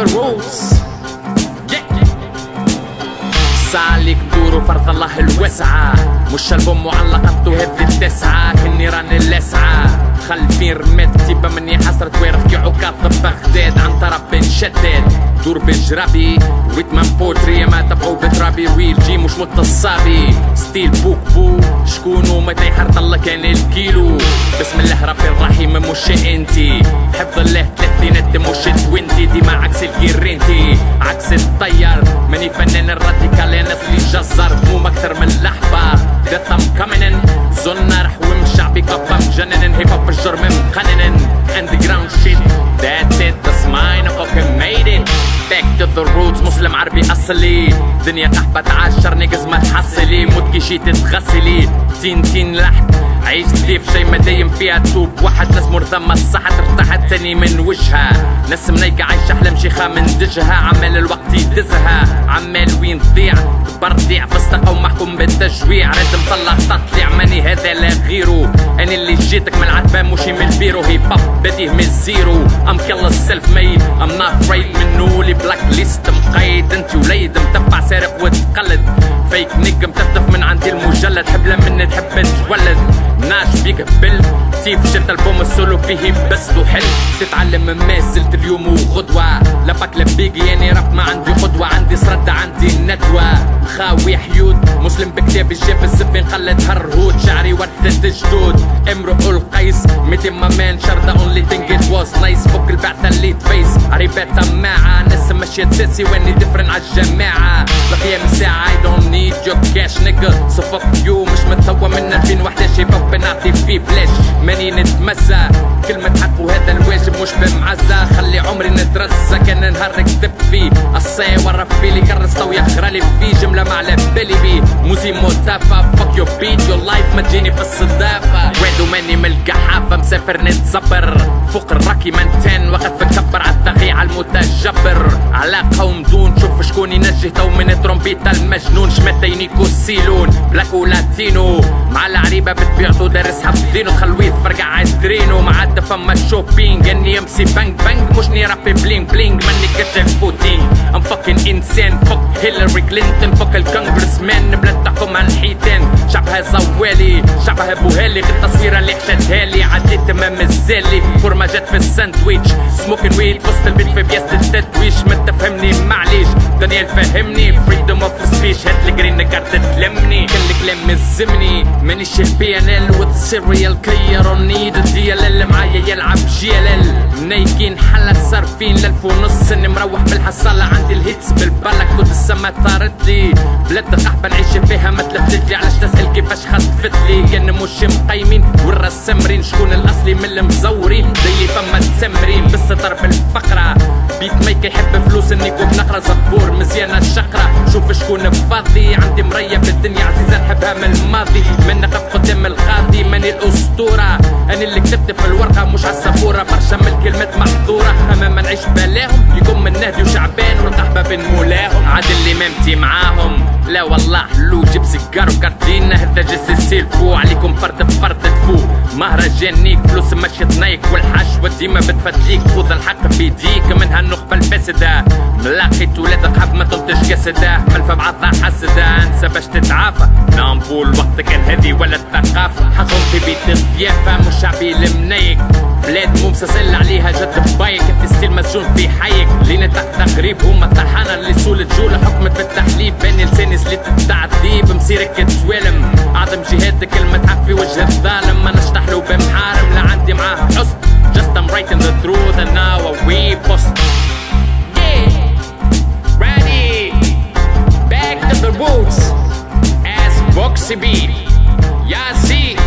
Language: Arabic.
the roots. سالك دورو فرض الله الوسعة، مش ألبوم معلقة وهذي التسعة كالنيران اللسعة. خلفين رميت كتيبة مني حسرت ويرخي عكاظ بغداد عن طرف بنشدد دور بجرابي ريتمان بوتري ما تبعو بترابي ويل جي مش متصابي ستيل بوك بو شكونو متى يحرط الله كان الكيلو. بسم الله ربي الرحيم مش انتي حفظ الله ثلاثينات مش توينتي ديما عكس الجيرينتي عكس الطيار ماني فنان الراديكال انا اصلي جزار مو اكثر من اللحظة ديث ام كامينن زلنا رح ومشعبي كفا مجنن هيب هوب الجرم مقنن underground shit that's it that's mine I fucking made it back to the roots مسلم عربي اصلي دنيا قحبة تعاشر نقز ما تحصلي موت كي شي تتغسلي تين لحت عيش كيف شي ما دايم فيها توب واحد ناس مرثمة الصحة ارتحت تاني من وجهها ناس منيقة عايشة احلام شيخة من دجها عمال الوقت يدزها عمال وين تضيع برضيع فستق ومحكوم بالتجويع رد مطلع تطلع ماني هذا لا غيرو انا اللي جيتك من العتبة مشي من البيرو هيب هوب بديه من الزيرو ام كلا سيلف ميد ام نوت ريت منو لي بلاك ليست مقيد انت وليد متبع سارق وتقلد فيك نجم تهدف من عندي المجلد حبلة مني تحب تولد ناش بيك هبل تيف شت البوم السولو فيه بس وحل تتعلم ما زلت اليوم وغدوة لبك لبيجي يعني راب ما عندي قدوة عندي سردة عندي ندوة خاوي حيود مسلم بكتاب الجاب الزبين قلد هرهود شعري ورثة جدود امرؤ القيس ميتي ما مان شردة اونلي ثينك ات واز نايس فوق البعثة اللي تفيس عريبات معة ناس مشيت سيسي واني ديفرن عالجماعة لقيام الساعة I don't need your cash nigga so fuck you مش متسوى من 2011 باب بنعطي فيه بلاش ماني نتمزى كلمة حق وهذا الواجب مش بمعزة خلي عمري نترزى كان نهار كتبت فيه الصي ورا فيلي كرستا ويخرالي فيه جملة ما على بالي بيه موزي موتافة fuck your beat your life ما تجيني في الصدافة وعدو ماني من القحافة مسافر نتزبر فوق الراكي منتين وقت فكبر عالطغي عالمتجبر علاقة ومدون شوف شكون ينجه تو من ترومبيتا المجنون شمتينيكو السيلون بلاك ولاتينو مع العريبة بتبيعتو دارسها بدينو خلويه فرقع عالدرينو مع عدا فما شوبينج اني امسي بانك بانك مشني رابي بلينج بلينج ماني كتشف فوتينج ام فاكين انسان فوق هيلاري كلينتون فوق الكونغرس مان بلاد تحكم على الحيتان شعبها زوالي شعبها بوهالي التصويرة اللي حشدها لي عديت ما مازالي فورما جات في الساندويتش سموكن ويد وسط البيت في بياسة التدويش ما تفهمني معليش دانيال فهمني فريدوم اوف سبيش هات الجرين كارت تلمني كل كلام مزمني مانيش البي ان ال وذ سيريال كير اون نيد الدي ال اللي معايا يلعب جي ال ال نايكين حلا صارفين لالف ونص اني مروح بالحصالة عندي الهيتس بالبالك كنت السما طاردلي بلاد قحبة نعيش فيها ما تلفتلي علاش تسأل كيفاش خطفتلي كان مش مقيمين والرسمرين شكون الاصلي من المزورين زي فما التمرين بالستر بالفقرة بيت ميك يحب فلوس اني كنت نقرا زبور مزيانة الشقرة شوف شكون فاضي عندي مرية بالدنيا عزيزة نحبها من الماضي من نقف قدام القاضي ماني الاسطورة انا اللي كتبت في الورقة مش عالسبورة برشا من الكلمات محظورة اما ما نعيش بلاهم يقوم من نهدي وشعبان والقحبة بين مولاهم عاد اللي مامتي معاهم لا والله حلو جيب سيجار وكارتينا هذا جس السيلفو عليكم فرد بفرد تفو مهرجانيك فلوس ماشي تنايك والحشوة ديما بتفتليك خذ الحق بيديك منها النخبة الفاسدة ملاقيت ولاد قحب ما تنتج كسده ملفة بعضها حسدة انسى باش تتعافى نامبول وقت كان هذي ولا الثقافة حقهم في بيت الضيافة مش شعبي المنيك بلاد مو مسلسل عليها جد بايك انت ستيل مسجون في حيك لينا تحت غريب هما طحانة اللي سول الجولة حكمت بالتحليب بين لساني سليت التعذيب مسيرك توالم اعظم جهاد كلمة حق في وجه الظالم ما نشتحلو بمحارم لا عندي معاها حسن just I'm writing the truth and now we post yeah ready back to the roots as Boxy beat yeah see